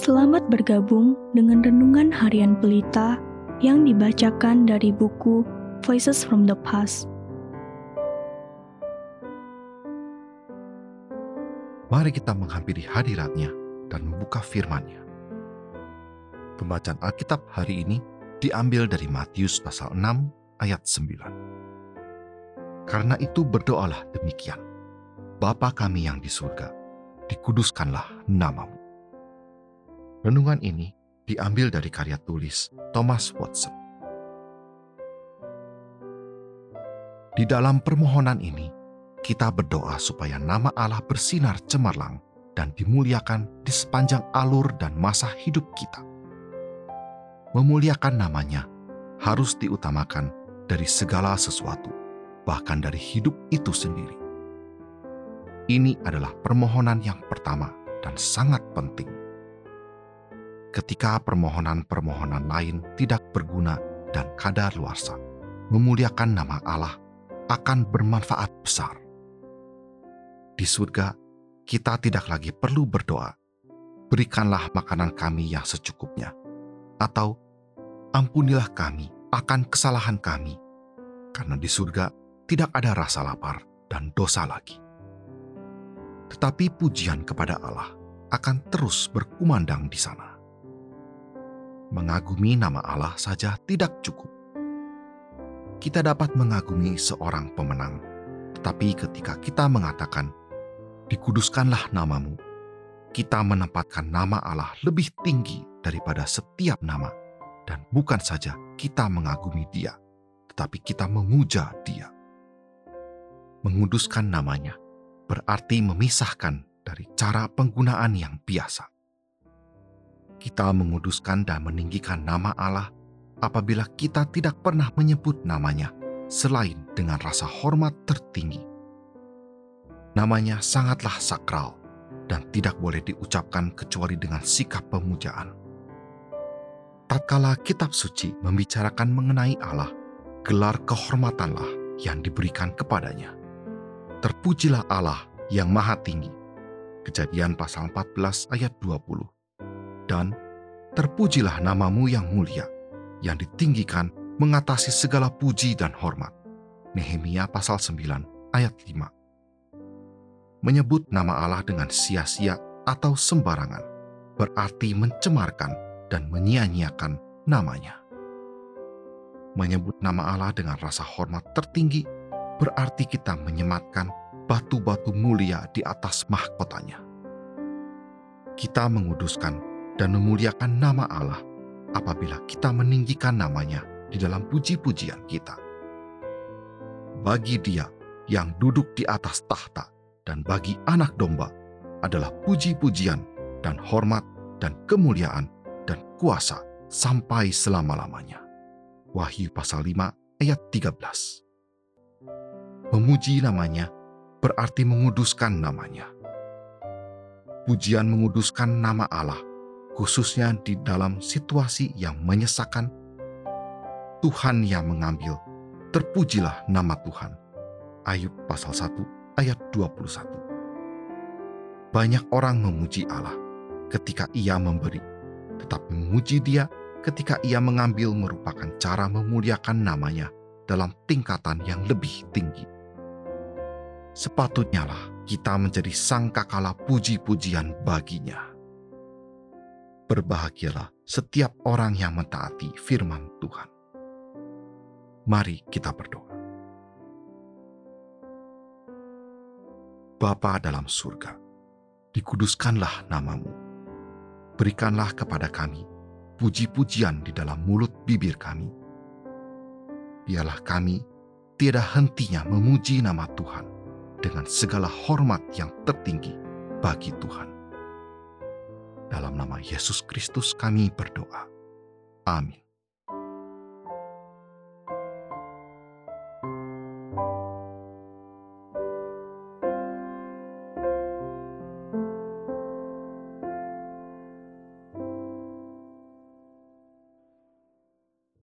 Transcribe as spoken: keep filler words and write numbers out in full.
Selamat bergabung dengan Renungan Harian Pelita yang dibacakan dari buku Voices from the Past. Mari kita menghampiri hadirat-Nya dan membuka firman-Nya. Pembacaan Alkitab hari ini diambil dari Matius pasal enam ayat sembilan. Karena itu berdoalah demikian, Bapa kami yang di surga, dikuduskanlah namamu. Renungan ini diambil dari karya tulis Thomas Watson. Di dalam permohonan ini, kita berdoa supaya nama Allah bersinar cemerlang dan dimuliakan di sepanjang alur dan masa hidup kita. Memuliakan namanya harus diutamakan dari segala sesuatu, bahkan dari hidup itu sendiri. Ini adalah permohonan yang pertama dan sangat penting. Ketika permohonan-permohonan lain tidak berguna dan kadaluarsa, memuliakan nama Allah akan bermanfaat besar. Di surga, kita tidak lagi perlu berdoa, berikanlah makanan kami yang secukupnya, atau ampunilah kami akan kesalahan kami, karena di surga tidak ada rasa lapar dan dosa lagi. Tetapi pujian kepada Allah akan terus berkumandang di sana. Mengagumi nama Allah saja tidak cukup. Kita dapat mengagumi seorang pemenang, tetapi ketika kita mengatakan, "Dikuduskanlah namamu," kita menempatkan nama Allah lebih tinggi daripada setiap nama, dan bukan saja kita mengagumi Dia, tetapi kita memuja Dia. Menguduskan namanya berarti memisahkan dari cara penggunaan yang biasa. Kita menguduskan dan meninggikan nama Allah apabila kita tidak pernah menyebut namanya selain dengan rasa hormat tertinggi. Namanya sangatlah sakral dan tidak boleh diucapkan kecuali dengan sikap pemujaan. Tatkala kitab suci membicarakan mengenai Allah, gelar kehormatanlah yang diberikan kepadanya. Terpujilah Allah yang maha tinggi. Kejadian pasal empat belas ayat dua puluh. Dan terpujilah namamu yang mulia, yang ditinggikan mengatasi segala puji dan hormat. Nehemia pasal sembilan ayat lima. Menyebut nama Allah dengan sia-sia atau sembarangan berarti mencemarkan dan menyia-nyiakan namanya. Menyebut nama Allah dengan rasa hormat tertinggi berarti kita menyematkan batu-batu mulia di atas mahkotanya. Kita menguduskan dan memuliakan nama Allah apabila kita meninggikan namanya di dalam puji-pujian kita. Bagi Dia yang duduk di atas tahta dan bagi Anak Domba adalah puji-pujian dan hormat dan kemuliaan dan kuasa sampai selama-lamanya. Wahyu pasal lima ayat tiga belas. Memuji namanya berarti menguduskan namanya. Pujian menguduskan nama Allah, khususnya di dalam situasi yang menyesakan. Tuhan yang mengambil, terpujilah nama Tuhan. Ayub pasal satu ayat dua puluh satu. Banyak orang memuji Allah ketika Ia memberi, tetapi memuji Dia ketika Ia mengambil merupakan cara memuliakan namanya dalam tingkatan yang lebih tinggi. Sepatutnya lah kita menjadi sangkakala puji-pujian bagi-Nya. Berbahagialah setiap orang yang mentaati firman Tuhan. Mari kita berdoa. Bapa dalam surga, dikuduskanlah namamu. Berikanlah kepada kami puji-pujian di dalam mulut bibir kami. Biarlah kami tiada hentinya memuji nama Tuhan dengan segala hormat yang tertinggi bagi Tuhan. Dalam nama Yesus Kristus kami berdoa. Amin.